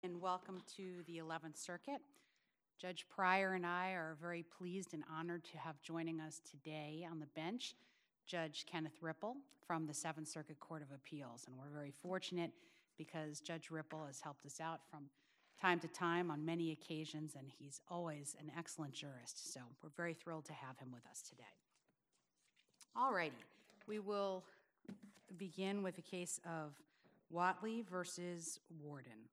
And welcome to the 11th Circuit. Judge Pryor and I are very pleased and honored to have joining us today on the bench Judge Kenneth Ripple from the 7th Circuit Court of Appeals. And we're very fortunate because Judge Ripple has helped us out from time to time on many occasions, and he's always an excellent jurist. So we're very thrilled to have him with us today. All righty, we will begin with the case of Whatley versus Warden.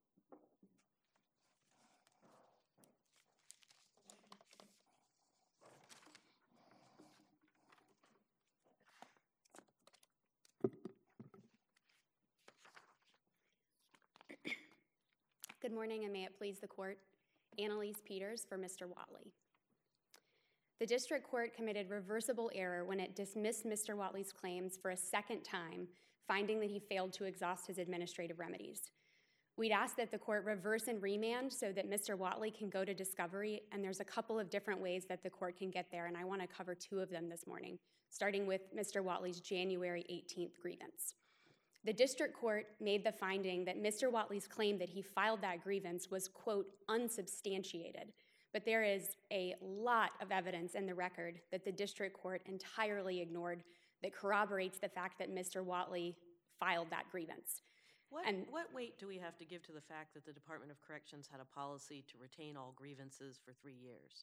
Good morning, and may it please the court. Annalise Peters for Mr. Whatley. The district court committed reversible error when it dismissed Mr. Whatley's claims for a second time, finding that he failed to exhaust his administrative remedies. We'd ask that the court reverse and remand so that Mr. Whatley can go to discovery, and there's a couple of different ways that the court can get there, and I want to cover two of them this morning, starting with Mr. Whatley's January 18th grievance. The district court made the finding that Mr. Whatley's claim that he filed that grievance was, quote, unsubstantiated. But there is a lot of evidence in the record that the district court entirely ignored that corroborates the fact that Mr. Whatley filed that grievance. What weight do we have to give to the fact that the Department of Corrections had a policy to retain all grievances for 3 years?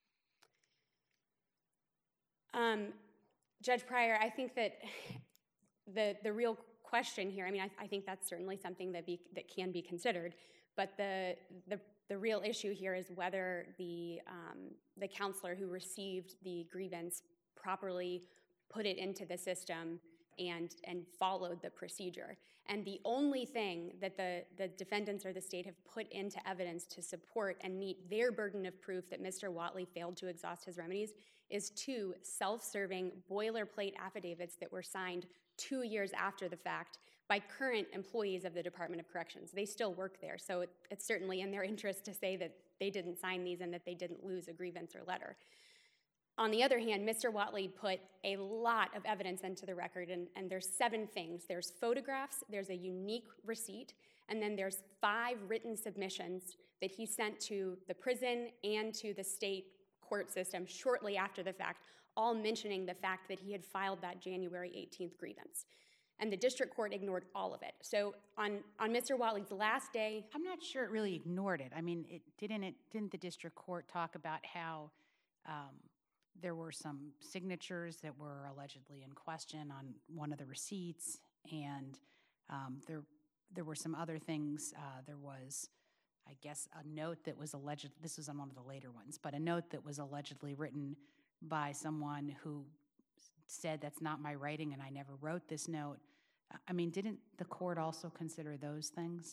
Judge Pryor, I think that the real question here, I think that's certainly something that can be considered, but the real issue here is whether the counselor who received the grievance properly put it into the system and followed the procedure. And the only thing that the defendants or the state have put into evidence to support and meet their burden of proof that Mr. Whatley failed to exhaust his remedies is two self-serving boilerplate affidavits that were signed 2 years after the fact by current employees of the Department of Corrections. They still work there, so it's certainly in their interest to say that they didn't sign these and that they didn't lose a grievance or letter. On the other hand, Mr. Whatley put a lot of evidence into the record, and there's 7 things. There's photographs, there's a unique receipt, and then there's 5 written submissions that he sent to the prison and to the state court system shortly after the fact, all mentioning the fact that he had filed that January 18th grievance. And the district court ignored all of it. So on Mr. Whatley's last day... I'm not sure it really ignored it. I mean, didn't the district court talk about how there were some signatures that were allegedly in question on one of the receipts, and there were some other things. There was, I guess, a note that was alleged, this was on one of the later ones, but a note that was allegedly written by someone who said, that's not my writing and I never wrote this note. I mean, didn't the court also consider those things?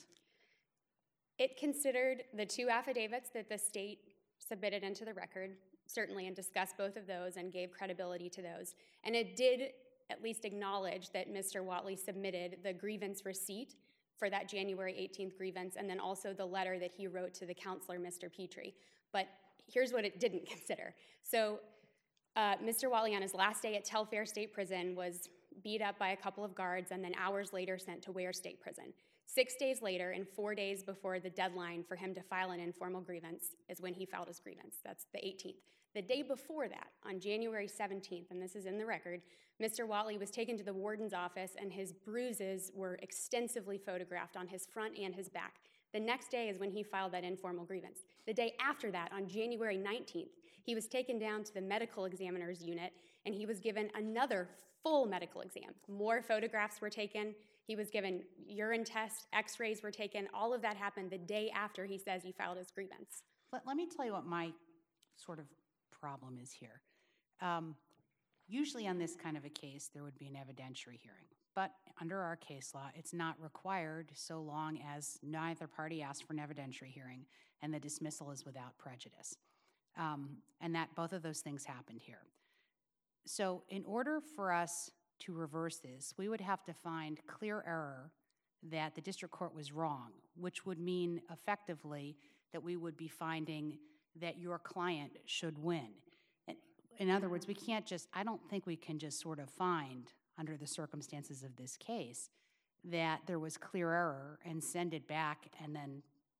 It considered the 2 affidavits that the state submitted into the record, certainly, and discussed both of those and gave credibility to those. And it did at least acknowledge that Mr. Whatley submitted the grievance receipt for that January 18th grievance, and then also the letter that he wrote to the counselor, Mr. Petrie. But here's what it didn't consider. So Mr. Whatley, on his last day at Telfair State Prison, was beat up by a couple of guards and then hours later sent to Ware State Prison. 6 days later, and 4 days before the deadline for him to file an informal grievance, is when he filed his grievance. That's the 18th. The day before that, on January 17th, and this is in the record, Mr. Whatley was taken to the warden's office and his bruises were extensively photographed on his front and his back. The next day is when he filed that informal grievance. The day after that, on January 19th, he was taken down to the medical examiner's unit and he was given another full medical exam. More photographs were taken. He was given urine tests, x-rays were taken. All of that happened the day after he says he filed his grievance. Let me tell you what my sort of problem is here. Usually on this kind of a case, there would be an evidentiary hearing. But under our case law, it's not required so long as neither party asks for an evidentiary hearing and the dismissal is without prejudice. And that both of those things happened here. So in order for us to reverse this, we would have to find clear error that the district court was wrong, which would mean effectively that we would be finding that your client should win. In other words, we can't just, I don't think we can just sort of find, under the circumstances of this case, that there was clear error and send it back and then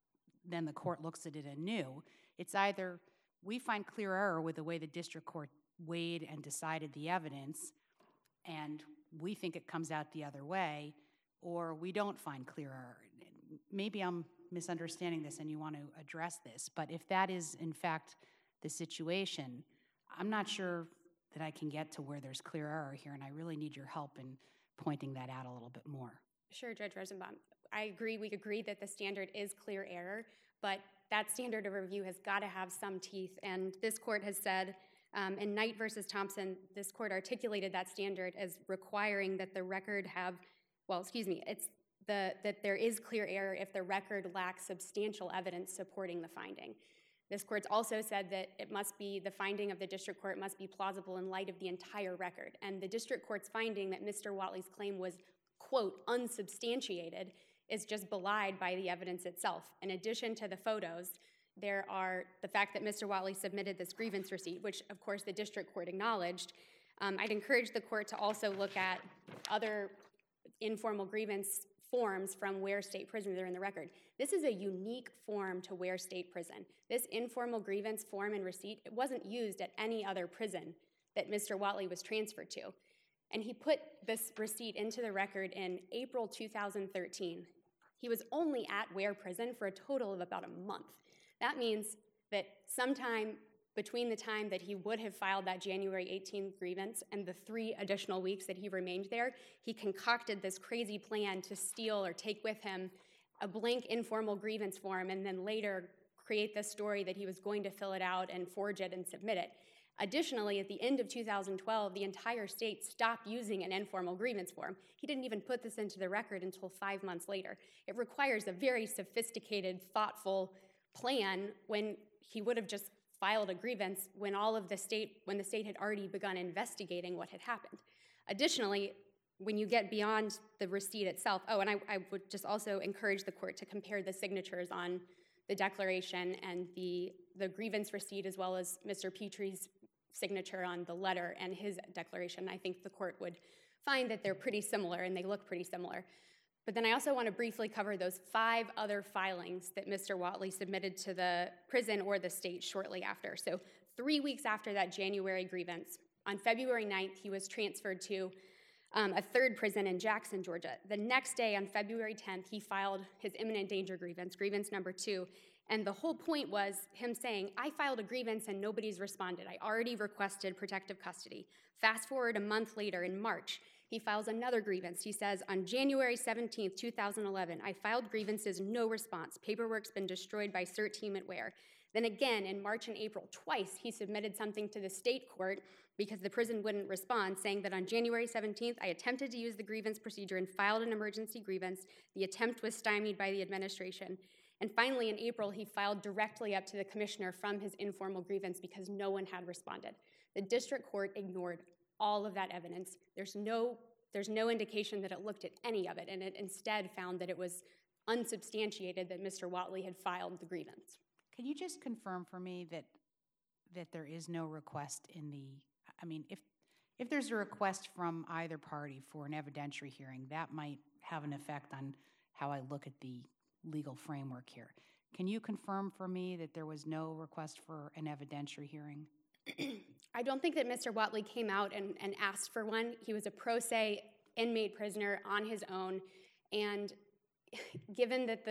then the court looks at it anew. It's either we find clear error with the way the district court weighed and decided the evidence, and we think it comes out the other way, or we don't find clear error. Maybe I'm misunderstanding this and you want to address this, but if that is, in fact, the situation, I'm not sure that I can get to where there's clear error here, and I really need your help in pointing that out a little bit more. Sure, Judge Rosenbaum. I agree. We agree that the standard is clear error, but that standard of review has got to have some teeth. And this court has said in Knight versus Thompson, this court articulated that standard as requiring that the record have, it's that there is clear error if the record lacks substantial evidence supporting the finding. This court's also said that the finding of the district court must be plausible in light of the entire record. And the district court's finding that Mr. Whatley's claim was, quote, unsubstantiated is just belied by the evidence itself. In addition to the photos, there are the fact that Mr. Whatley submitted this grievance receipt, which of course the district court acknowledged. I'd encourage the court to also look at other informal grievance forms from Ware State Prison that are in the record. This is a unique form to Ware State Prison. This informal grievance form and receipt, it wasn't used at any other prison that Mr. Whatley was transferred to. And he put this receipt into the record in April 2013. He was only at Ware Prison for a total of about a month. That means that sometime between the time that he would have filed that January 18th grievance and the 3 additional weeks that he remained there, he concocted this crazy plan to steal or take with him a blank informal grievance form and then later create this story that he was going to fill it out and forge it and submit it. Additionally, at the end of 2012, the entire state stopped using an informal grievance form. He didn't even put this into the record until 5 months later. It requires a very sophisticated, thoughtful plan when he would have just filed a grievance when the state had already begun investigating what had happened. Additionally, when you get beyond the receipt itself, and I would just also encourage the court to compare the signatures on the declaration and the grievance receipt as well as Mr. Petrie's signature on the letter and his declaration. I think the court would find that they're pretty similar and they look pretty similar. But then I also want to briefly cover those 5 other filings that Mr. Whatley submitted to the prison or the state shortly after. So 3 weeks after that January grievance, on February 9th, he was transferred to a 3rd prison in Jackson, Georgia. The next day, on February 10th, he filed his imminent danger grievance number 2. And the whole point was him saying, I filed a grievance and nobody's responded. I already requested protective custody. Fast forward a month later, in March, he files another grievance. He says, on January 17th, 2011, I filed grievances, no response. Paperwork's been destroyed by CERT team at Ware. Then again, in March and April, twice, he submitted something to the state court because the prison wouldn't respond, saying that on January 17th, I attempted to use the grievance procedure and filed an emergency grievance. The attempt was stymied by the administration. And finally, in April, he filed directly up to the commissioner from his informal grievance because no one had responded. The district court ignored all of that evidence. There's no indication that it looked at any of it, and it instead found that it was unsubstantiated that Mr. Whatley had filed the grievance. Can you just confirm for me that there is no request in the, if there's a request from either party for an evidentiary hearing, that might have an effect on how I look at the legal framework here. Can you confirm for me that there was no request for an evidentiary hearing? I don't think that Mr. Whatley came out and asked for one. He was a pro se inmate prisoner on his own, and given that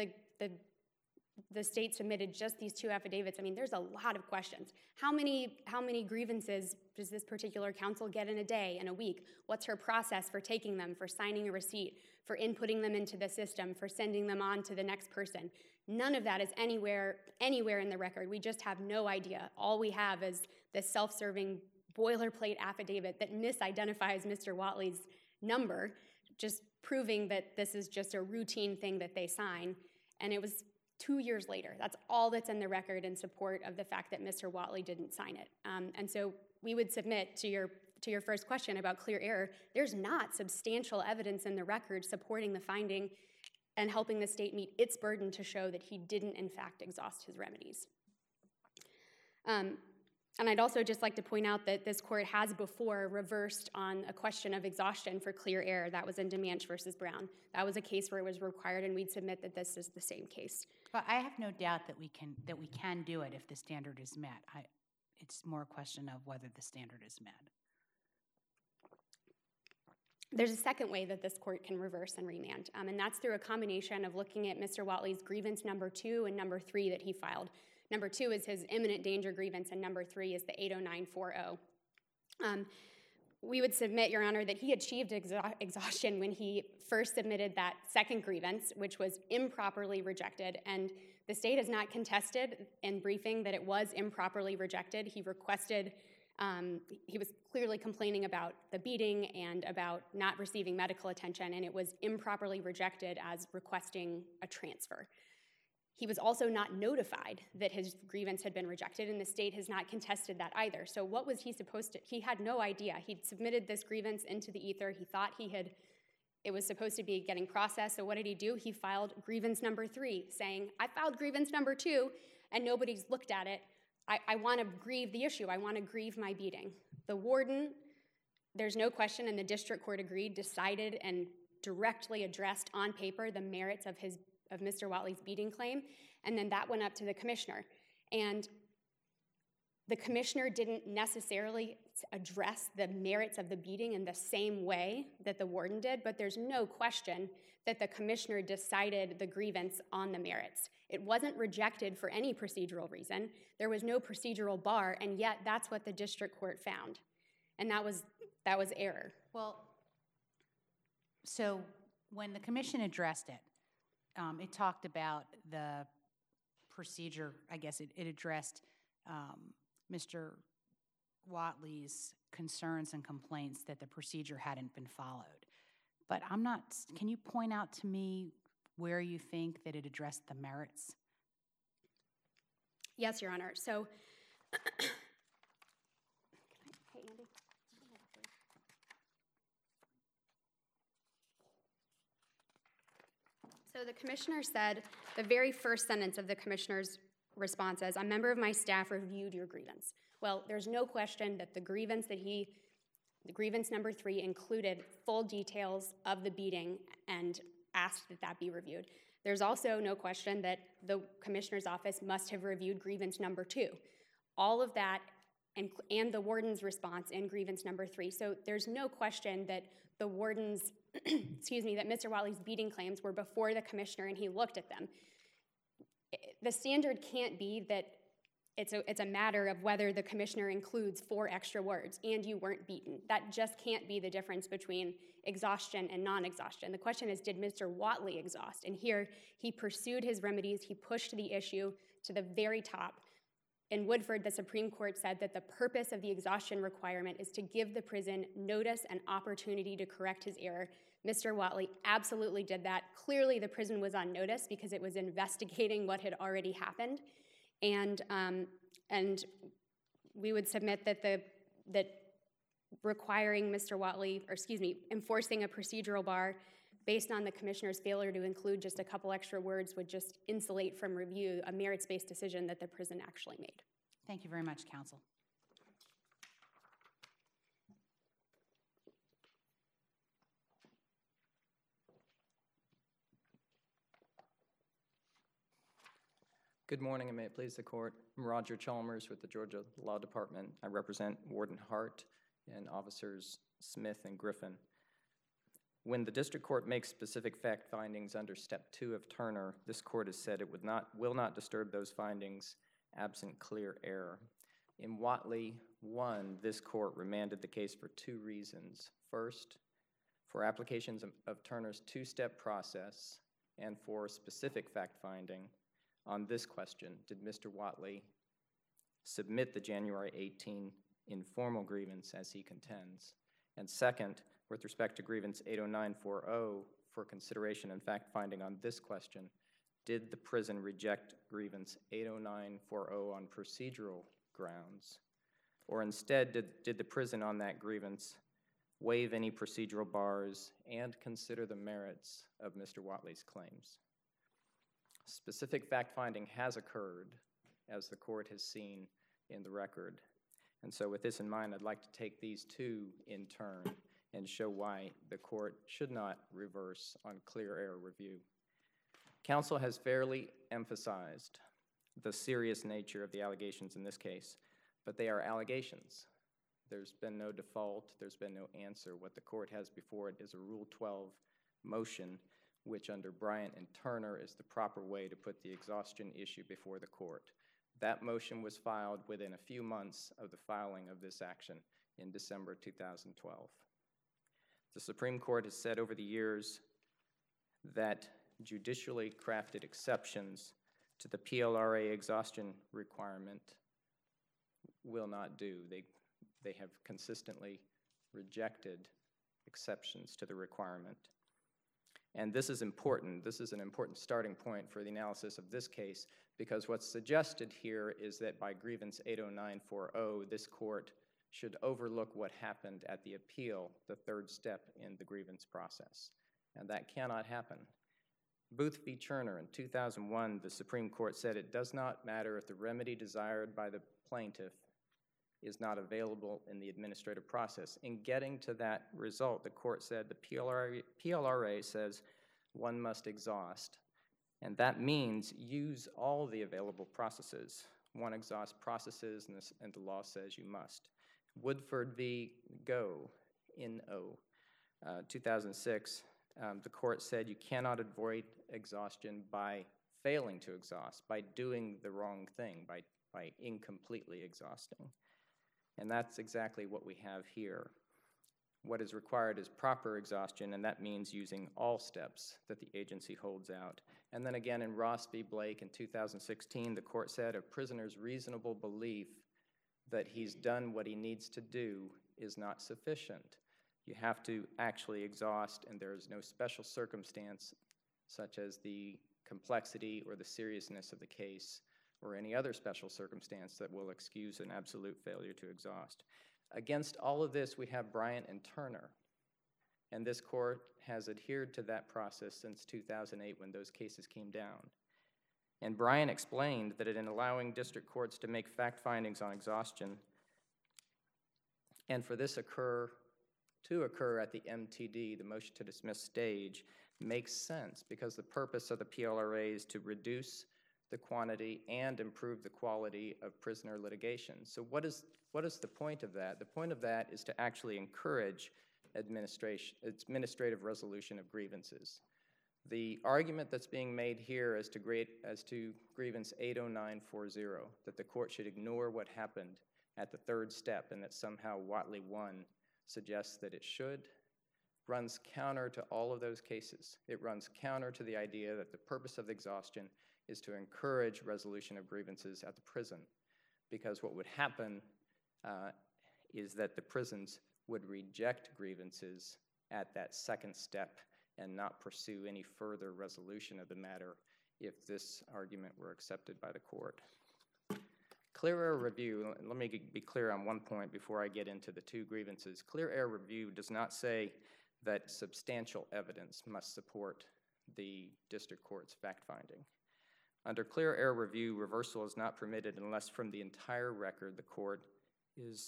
the state submitted just these 2 affidavits, there's a lot of questions. How many grievances does this particular counsel get in a day, in a week? What's her process for taking them, for signing a receipt, for inputting them into the system, for sending them on to the next person? None of that is anywhere in the record. We just have no idea. All we have is this self-serving boilerplate affidavit that misidentifies Mr. Whatley's number, just proving that this is just a routine thing that they sign. And it was 2 years later. That's all that's in the record in support of the fact that Mr. Whatley didn't sign it. And so we would submit to your first question about clear error, there's not substantial evidence in the record supporting the finding and helping the state meet its burden to show that he didn't, in fact, exhaust his remedies. And I'd also just like to point out that this court has before reversed on a question of exhaustion for clear error. That was in DeManch versus Brown. That was a case where it was required, and we'd submit that this is the same case. But I have no doubt that we can do it if the standard is met. It's more a question of whether the standard is met. There's a second way that this court can reverse and remand, and that's through a combination of looking at Mr. Whatley's grievance number 2 and number 3 that he filed. Number 2 is his imminent danger grievance, and number 3 is the 80940. We would submit, Your Honor, that he achieved exhaustion when he first submitted that second grievance, which was improperly rejected, and the state has not contested in briefing that it was improperly rejected. He requested, he was clearly complaining about the beating and about not receiving medical attention, and it was improperly rejected as requesting a transfer. He was also not notified that his grievance had been rejected, and the state has not contested that either. So what was he supposed to, he had no idea. He'd submitted this grievance into the ether. He thought it was supposed to be getting processed. So what did he do? He filed grievance number 3, saying, I filed grievance number 2, and nobody's looked at it. I want to grieve the issue. I want to grieve my beating. The warden, there's no question, and the district court agreed, decided and directly addressed on paper the merits of Mr. Whatley's beating claim, and then that went up to the commissioner. And the commissioner didn't necessarily address the merits of the beating in the same way that the warden did, but there's no question that the commissioner decided the grievance on the merits. It wasn't rejected for any procedural reason. There was no procedural bar, and yet that's what the district court found. And that was error. Well, so when the commission addressed it, it talked about the procedure. I guess it addressed Mr. Whatley's concerns and complaints that the procedure hadn't been followed. But can you point out to me where you think that it addressed the merits? Yes, Your Honor. So, hey, Andy. So the commissioner said, the very first sentence of the commissioner's response is, a member of my staff reviewed your grievance. Well, there's no question that the grievance number 3 included full details of the beating and asked that that be reviewed. There's also no question that the commissioner's office must have reviewed grievance number 2. All of that and the warden's response in grievance number 3. So there's no question that the warden's, that Mr. Whatley's beating claims were before the commissioner and he looked at them. The standard can't be that it's a matter of whether the commissioner includes 4 extra words and you weren't beaten. That just can't be the difference between exhaustion and non-exhaustion. The question is, did Mr. Whatley exhaust? And here, he pursued his remedies. He pushed the issue to the very top. In Woodford, the Supreme Court said that the purpose of the exhaustion requirement is to give the prison notice and opportunity to correct his error. Mr. Whatley absolutely did that. Clearly, the prison was on notice because it was investigating what had already happened. And we would submit that requiring Mr. Whatley, enforcing a procedural bar based on the commissioner's failure to include just a couple extra words would just insulate from review a merits-based decision that the prison actually made. Thank you very much, counsel. Good morning, and may it please the court. I'm Roger Chalmers with the Georgia Law Department. I represent Warden Hart and Officers Smith and Griffin. When the district court makes specific fact findings under Step 2 of Turner, this court has said it will not disturb those findings absent clear error. In Whatley 1, this court remanded the case for 2 reasons. First, for applications of Turner's 2-step process and for specific fact finding on this question: did Mr. Whatley submit the January 18 informal grievance as he contends? And second, with respect to grievance 80940, for consideration and fact finding on this question, did the prison reject grievance 80940 on procedural grounds? Or instead, did the prison on that grievance waive any procedural bars and consider the merits of Mr. Whatley's claims? Specific fact-finding has occurred, as the court has seen in the record. And so with this in mind, I'd like to take these 2 in turn and show why the court should not reverse on clear error review. Counsel has fairly emphasized the serious nature of the allegations in this case, but they are allegations. There's been no default, there's been no answer. What the court has before it is a Rule 12 motion, which under Bryant and Turner is the proper way to put the exhaustion issue before the court. That motion was filed within a few months of the filing of this action in December 2012. The Supreme Court has said over the years that judicially crafted exceptions to the PLRA exhaustion requirement will not do. They have consistently rejected exceptions to the requirement. And this is important. This is an important starting point for the analysis of this case, because what's suggested here is that by grievance 80940, this court should overlook what happened at the appeal, the third step in the grievance process. And that cannot happen. Booth v. Turner in 2001, the Supreme Court said it does not matter if the remedy desired by the plaintiff is not available in the administrative process. In getting to that result, the court said the PLRA says one must exhaust, and that means use all the available processes. One exhausts processes, and the law says you must. Woodford v. Go in 2006, the court said you cannot avoid exhaustion by failing to exhaust, by doing the wrong thing, by incompletely exhausting. And that's exactly what we have here. What is required is proper exhaustion, and that means using all steps that the agency holds out. And then again in Ross v. Blake in 2016, the court said a prisoner's reasonable belief that he's done what he needs to do is not sufficient. You have to actually exhaust, and there is no special circumstance, such as the complexity or the seriousness of the case, or any other special circumstance that will excuse an absolute failure to exhaust. Against all of this, we have Bryant and Turner, and this court has adhered to that process since 2008 when those cases came down. And Bryant explained that in allowing district courts to make fact findings on exhaustion, and for this to occur at the MTD, the motion to dismiss stage, makes sense because the purpose of the PLRA is to reduce the quantity and improve the quality of prisoner litigation. So what is the point of that? The point of that is to actually encourage administrative resolution of grievances. The argument that's being made here as to grievance 80940, that the court should ignore what happened at the third step and that somehow Whatley 1 suggests that it should, runs counter to all of those cases. It runs counter to the idea that the purpose of exhaustion is to encourage resolution of grievances at the prison, because what would happen is that the prisons would reject grievances at that second step and not pursue any further resolution of the matter if this argument were accepted by the court. Clear error review, and let me be clear on one point before I get into the two grievances. Clear error review does not say that substantial evidence must support the district court's fact-finding. Under clear error review, reversal is not permitted unless from the entire record the court is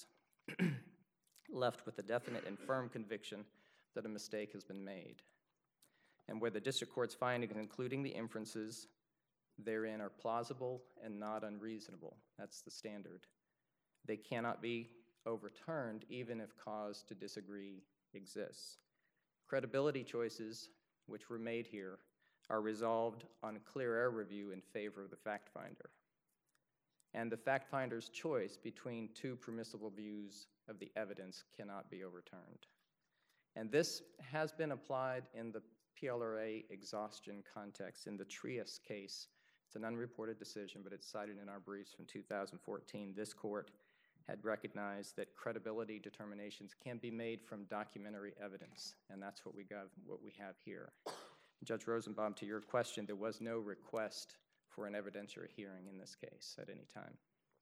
left with a definite and firm conviction that a mistake has been made, and where the district court's findings, including the inferences therein, are plausible and not unreasonable. That's the standard. They cannot be overturned even if cause to disagree exists. Credibility choices, which were made here, are resolved on clear error review in favor of the fact finder. And the fact finder's choice between two permissible views of the evidence cannot be overturned. And this has been applied in the PLRA exhaustion context. In the Trias case, it's an unreported decision, but it's cited in our briefs from 2014. This court had recognized that credibility determinations can be made from documentary evidence, and that's what we have here. Judge Rosenbaum, to your question, there was no request for an evidentiary hearing in this case at any time.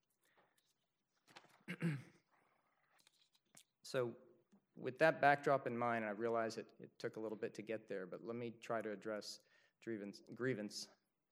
So with that backdrop in mind, and I realize it took a little bit to get there, but let me try to address grievance,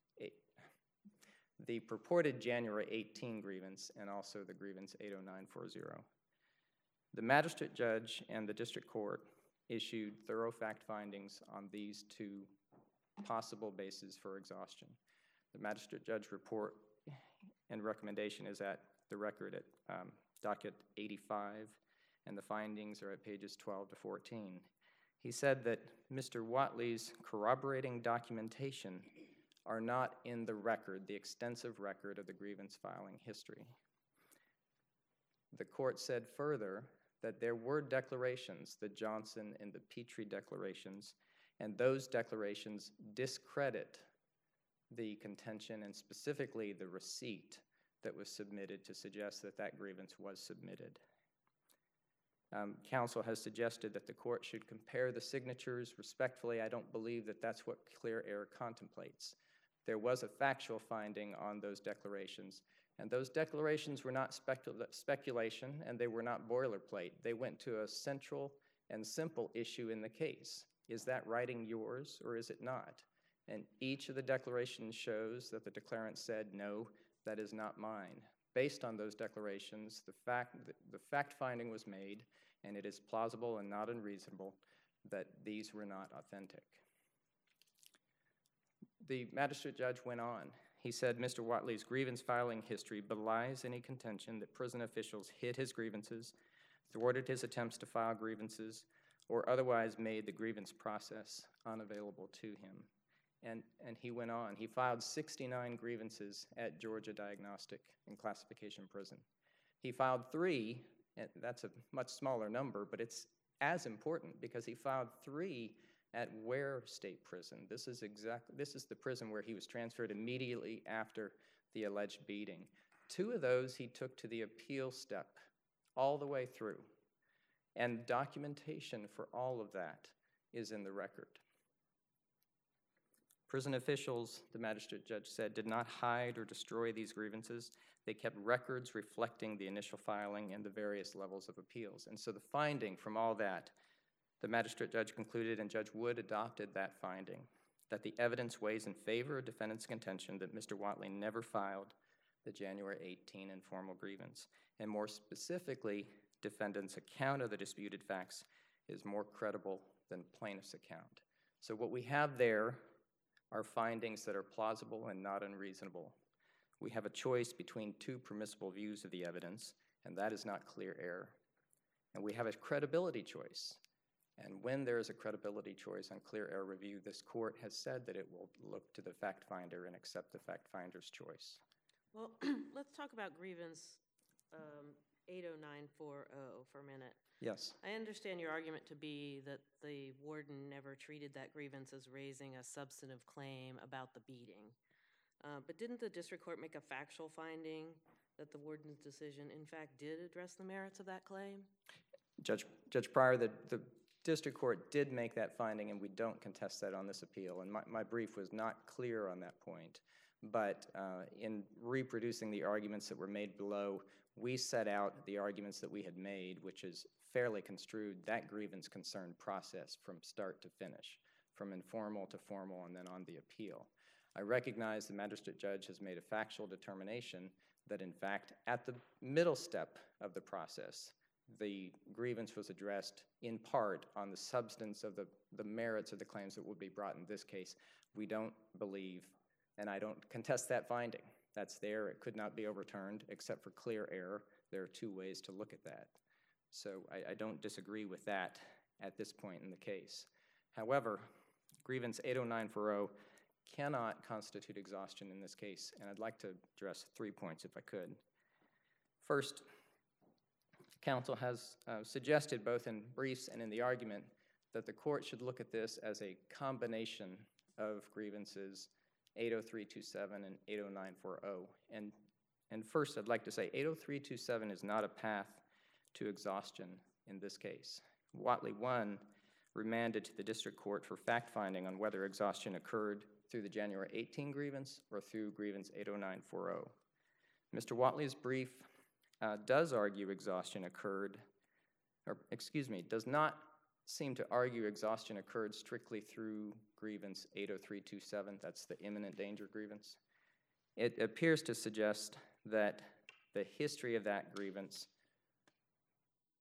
the purported January 18 grievance and also the grievance 80940. The magistrate judge and the district court issued thorough fact findings on these two possible bases for exhaustion. The magistrate judge report and recommendation is at the record at docket 85, and the findings are at pages 12 to 14. He said that Mr. Whatley's corroborating documentation are not in the record, the extensive record of the grievance filing history. The court said further that there were declarations, the Johnson and the Petrie declarations, and those declarations discredit the contention and specifically the receipt that was submitted to suggest that that grievance was submitted. Counsel has suggested that the court should compare the signatures. Respectfully, I don't believe that that's what clear error contemplates. There was a factual finding on those declarations, and those declarations were not speculation, and they were not boilerplate. They went to a central and simple issue in the case. Is that writing yours or is it not? And each of the declarations shows that the declarant said, no, that is not mine. Based on those declarations, the fact finding was made, and it is plausible and not unreasonable that these were not authentic. The magistrate judge went on. He said Mr. Whatley's grievance filing history belies any contention that prison officials hid his grievances, thwarted his attempts to file grievances, or otherwise made the grievance process unavailable to him. And he went on. He filed 69 grievances at Georgia Diagnostic and Classification Prison. He filed 3, and that's a much smaller number, but it's as important because he filed 3 at Ware State Prison. This is the prison where he was transferred immediately after the alleged beating. 2 of those he took to the appeal step all the way through. And documentation for all of that is in the record. Prison officials, the magistrate judge said, did not hide or destroy these grievances. They kept records reflecting the initial filing and the various levels of appeals. And so the finding from all that, the magistrate judge concluded, and Judge Wood adopted that finding, that the evidence weighs in favor of defendant's contention that Mr. Whatley never filed the January 18 informal grievance. And more specifically, defendant's account of the disputed facts is more credible than plaintiff's account. So what we have there are findings that are plausible and not unreasonable. We have a choice between 2 permissible views of the evidence, and that is not clear error. And we have a credibility choice. And when there is a credibility choice on clear error review, this court has said that it will look to the fact finder and accept the fact finder's choice. Well, let's talk about grievance 80940 for a minute. Yes. I understand your argument to be that the warden never treated that grievance as raising a substantive claim about the beating. But didn't the district court make a factual finding that the warden's decision, in fact, did address the merits of that claim? Judge Pryor, the district court did make that finding, and we don't contest that on this appeal. And my brief was not clear on that point. But in reproducing the arguments that were made below, we set out the arguments that we had made, which is fairly construed. That grievance concerned process from start to finish, from informal to formal and then on the appeal. I recognize the magistrate judge has made a factual determination that, in fact, at the middle step of the process, the grievance was addressed in part on the substance of the merits of the claims that would be brought in this case. We don't believe, and I don't contest that finding. That's there. It could not be overturned except for clear error. There are 2 ways to look at that. So I don't disagree with that at this point in the case. However, grievance 80940 cannot constitute exhaustion in this case, and I'd like to address 3 points if I could. First, counsel has suggested both in briefs and in the argument that the court should look at this as a combination of grievances 80327 and 80940. And first, I'd like to say 80327 is not a path to exhaustion in this case. Whatley 1 remanded to the district court for fact-finding on whether exhaustion occurred through the January 18 grievance or through grievance 80940. Mr. Whatley's brief does argue exhaustion occurred, does not seem to argue exhaustion occurred strictly through grievance 80327. That's the imminent danger grievance. It appears to suggest that the history of that grievance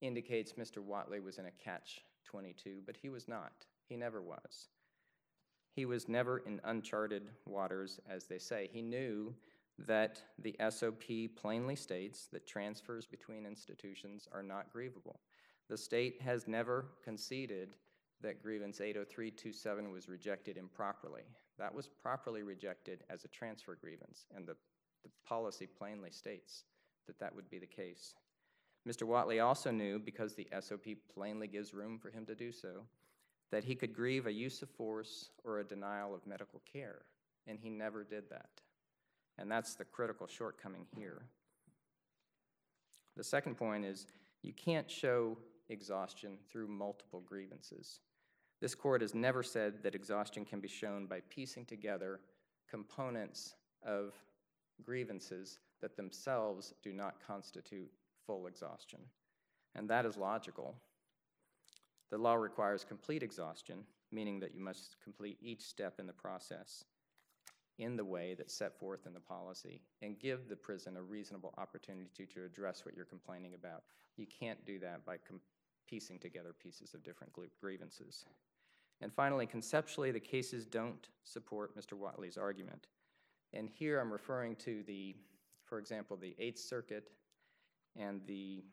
indicates Mr. Whatley was in a catch-22, but he was not. He never was. He was never in uncharted waters, as they say. He knew that the SOP plainly states that transfers between institutions are not grievable. The state has never conceded that grievance 80327 was rejected improperly. That was properly rejected as a transfer grievance, and the policy plainly states that that would be the case. Mr. Whatley also knew, because the SOP plainly gives room for him to do so, that he could grieve a use of force or a denial of medical care, and he never did that. And that's the critical shortcoming here. The second point is you can't show exhaustion through multiple grievances. This court has never said that exhaustion can be shown by piecing together components of grievances that themselves do not constitute full exhaustion. And that is logical. The law requires complete exhaustion, meaning that you must complete each step in the process in the way that's set forth in the policy and give the prison a reasonable opportunity to address what you're complaining about. You can't do that by piecing together pieces of different grievances. And finally, conceptually, the cases don't support Mr. Whatley's argument. And here I'm referring to for example, the 8th Circuit and the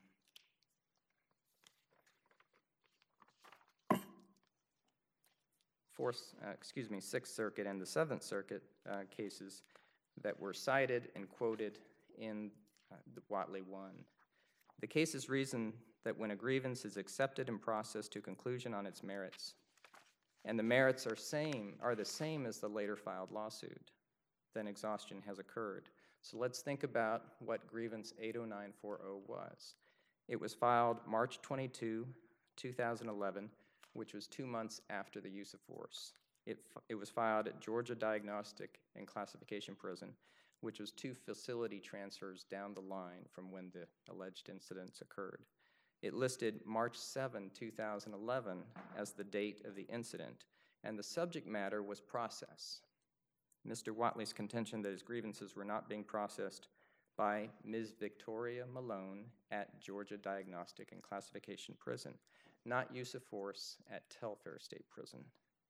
Sixth Circuit and the 7th Circuit cases that were cited and quoted in the Whatley 1. The cases reason that when a grievance is accepted and processed to conclusion on its merits, and the merits are the same as the later filed lawsuit, then exhaustion has occurred. So let's think about what grievance 80940 was. It was filed March 22, 2011, which was 2 months after the use of force. It was filed at Georgia Diagnostic and Classification Prison, which was 2 facility transfers down the line from when the alleged incidents occurred. It listed March 7, 2011 as the date of the incident, and the subject matter was process. Mr. Whatley's contention that his grievances were not being processed by Ms. Victoria Malone at Georgia Diagnostic and Classification Prison, not use of force at Telfair State Prison.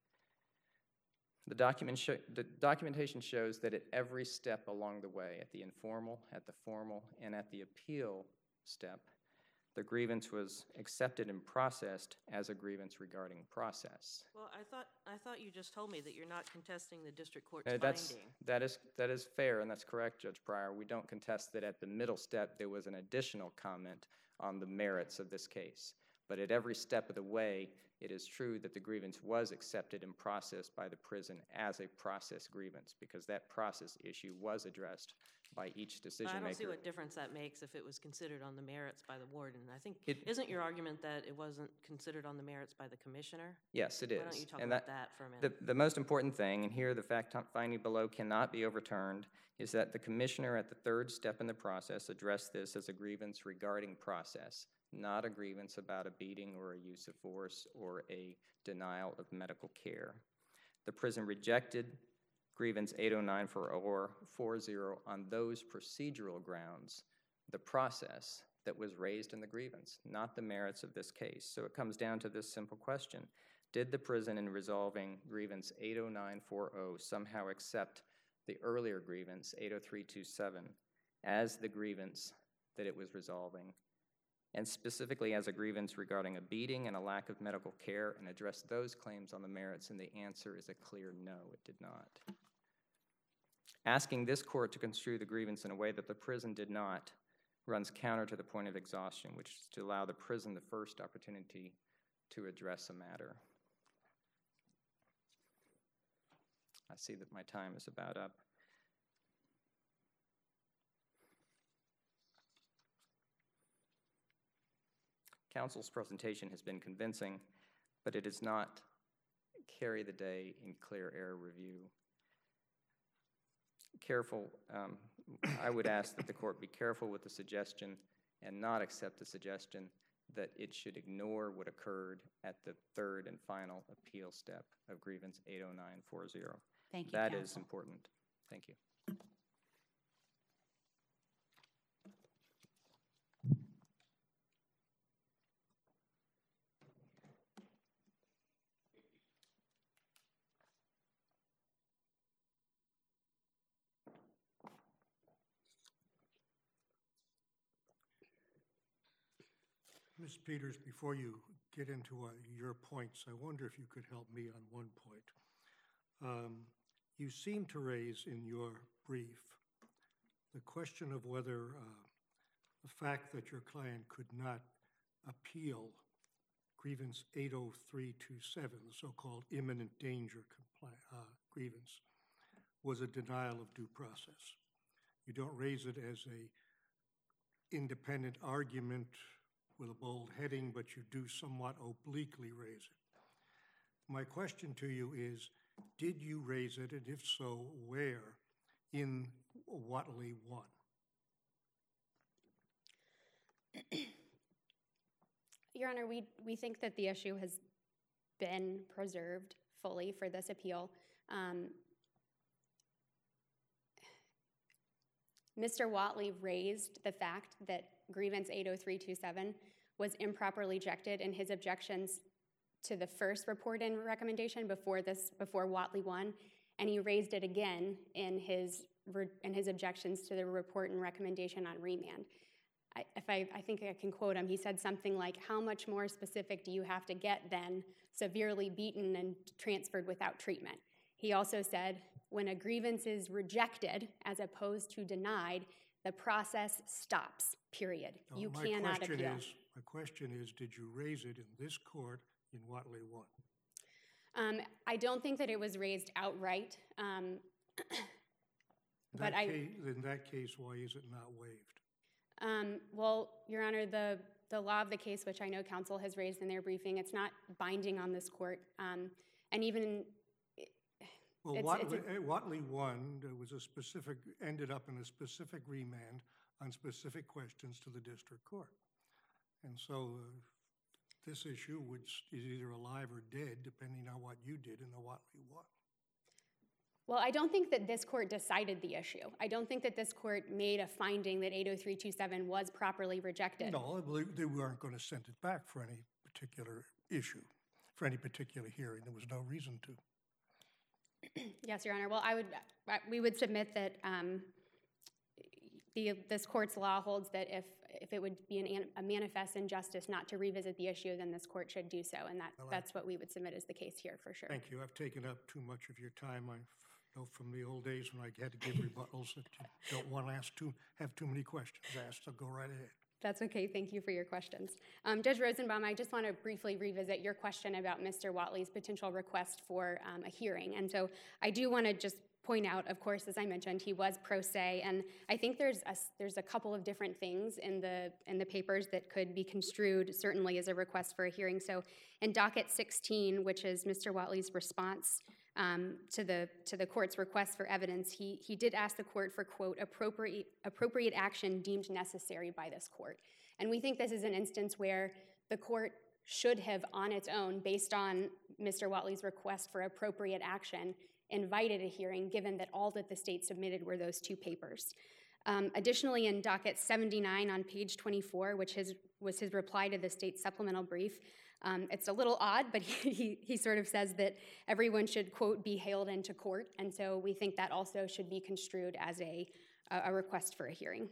The documentation shows that at every step along the way, at the informal, at the formal, and at the appeal step, the grievance was accepted and processed as a grievance regarding process. Well, I thought you just told me that you're not contesting the district court's finding. finding. That is fair, and that's correct, Judge Pryor. We don't contest that at the middle step there was an additional comment on the merits of this case. But at every step of the way, it is true that the grievance was accepted and processed by the prison as a process grievance, because that process issue was addressed by each decision maker. I don't see what difference that makes if it was considered on the merits by the warden. I think, isn't your argument that it wasn't considered on the merits by the commissioner? Yes, it is. Why don't you talk about that for a minute? The most important thing, and here the fact finding below cannot be overturned, is that the commissioner at the 3rd step in the process addressed this as a grievance regarding process, not a grievance about a beating or a use of force or a denial of medical care. The prison rejected grievance 80940 on those procedural grounds, the process that was raised in the grievance, not the merits of this case. So it comes down to this simple question. Did the prison, in resolving grievance 80940, somehow accept the earlier grievance 80327 as the grievance that it was resolving, and specifically as a grievance regarding a beating and a lack of medical care, and address those claims on the merits? And the answer is a clear no, it did not. Asking this court to construe the grievance in a way that the prison did not runs counter to the point of exhaustion, which is to allow the prison the first opportunity to address a matter. I see that my time is about up. Counsel's presentation has been convincing, but it does not carry the day in clear error review. I would ask that the court be careful with the suggestion and not accept the suggestion that it should ignore what occurred at the 3rd and final appeal step of grievance 80940. Thank you, That counsel. is important. Thank you. Ms. Peters, before you get into your points, I wonder if you could help me on one point. You seem to raise in your brief the question of whether the fact that your client could not appeal grievance 80327, the so-called imminent danger grievance, was a denial of due process. You don't raise it as a independent argument with a bold heading, but you do somewhat obliquely raise it. My question to you is, did you raise it, and if so, where in Whatley 1? Your Honor, we think that the issue has been preserved fully for this appeal. Mr. Whatley raised the fact that grievance 80327 was improperly rejected in his objections to the first report and recommendation before Whatley 1, and he raised it again in his objections to the report and recommendation on remand. I think I can quote him. He said something like, "How much more specific do you have to get than severely beaten and transferred without treatment?" He also said, "When a grievance is rejected as opposed to denied, the process stops, period. No, you cannot appeal." My question is, did you raise it in this court in Whatley 1? I don't think that it was raised outright. In that case, why is it not waived? Well, Your Honor, the law of the case, which I know counsel has raised in their briefing, it's not binding on this court. And even... Well, Whatley 1 was ended up in a specific remand on specific questions to the district court. And so this issue, which is either alive or dead, depending on what you did in the Whatley 1. Well, I don't think that this court decided the issue. I don't think that this court made a finding that 80327 was properly rejected. No, they weren't going to send it back for any particular issue, for any particular hearing. There was no reason to. Yes, Your Honor. Well, we would submit that this court's law holds that if it would be a manifest injustice not to revisit the issue, then this court should do so, and that's what we would submit as the case here for sure. Thank you. I've taken up too much of your time. I know from the old days when I had to give rebuttals that you don't want to have too many questions asked, so go right ahead. That's okay. Thank you for your questions. Judge Rosenbaum, I just want to briefly revisit your question about Mr. Whatley's potential request for a hearing. And so I do want to just point out, of course, as I mentioned, he was pro se, and I think there's a couple of different things in the papers that could be construed certainly as a request for a hearing. So in docket 16, which is Mr. Whatley's response to the court's request for evidence, he did ask the court for, quote, appropriate action deemed necessary by this court. And we think this is an instance where the court should have, on its own, based on Mr. Whatley's request for appropriate action, invited a hearing, given that all that the state submitted were those two papers. Additionally, in docket 79 on page 24, which was his reply to the state's supplemental brief, it's a little odd, but he sort of says that everyone should, quote, be hailed into court, and so we think that also should be construed as a request for a hearing.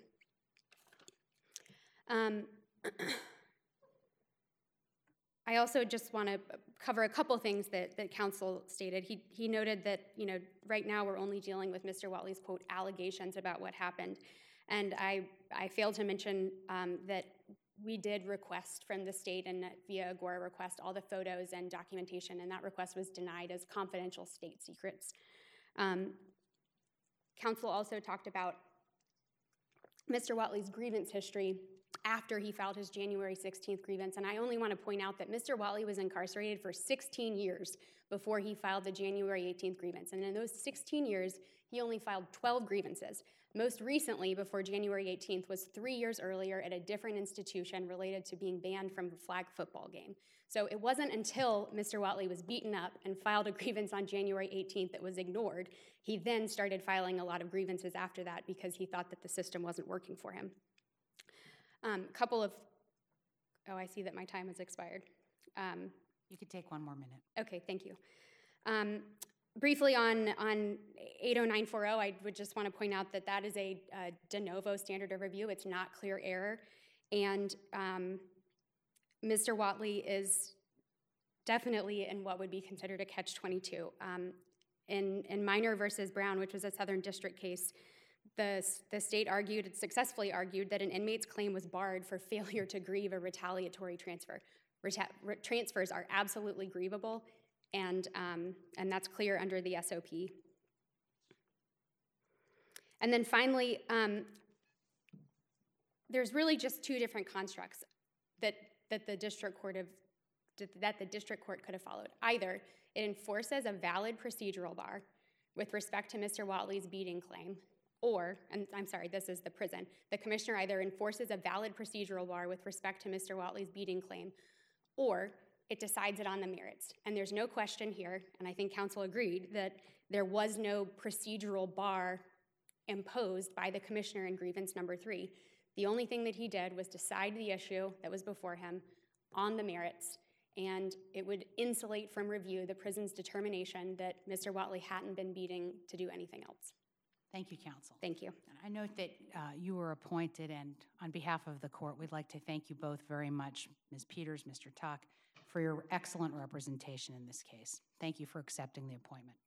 I also just want to cover a couple things that counsel stated. He noted that, right now we're only dealing with Mr. Whatley's, quote, allegations about what happened, and I failed to mention that we did request from the state and via Agora request all the photos and documentation, and that request was denied as confidential state secrets. Counsel also talked about Mr. Whatley's grievance history after he filed his January 16th grievance, and I only want to point out that Mr. Whatley was incarcerated for 16 years before he filed the January 18th grievance, and in those 16 years, he only filed 12 grievances. Most recently, before January 18th, was 3 years earlier at a different institution related to being banned from a flag football game. So it wasn't until Mr. Whatley was beaten up and filed a grievance on January 18th that was ignored. He then started filing a lot of grievances after that because he thought that the system wasn't working for him. I see that my time has expired. You could take one more minute. Okay, thank you. Briefly on 80940, I would just want to point out that is a de novo standard of review. It's not clear error. And Mr. Whatley is definitely in what would be considered a catch-22. In Minor versus Brown, which was a Southern District case, the state successfully argued that an inmate's claim was barred for failure to grieve a retaliatory transfer. Transfers are absolutely grievable, and that's clear under the SOP. And then finally, there's really just two different constructs that the district court could have followed. Either it enforces a valid procedural bar with respect to Mr. Whatley's beating claim, or, and I'm sorry, this is the prison, the commissioner either enforces a valid procedural bar with respect to Mr. Whatley's beating claim, or it decides it on the merits. And there's no question here, and I think counsel agreed, that there was no procedural bar imposed by the commissioner in grievance number 3. The only thing that he did was decide the issue that was before him on the merits, and it would insulate from review the prison's determination that Mr. Whatley hadn't been beating to do anything else. Thank you, counsel. Thank you. And I note that you were appointed, and on behalf of the court, we'd like to thank you both very much, Ms. Peters, Mr. Tuck, for your excellent representation in this case. Thank you for accepting the appointment.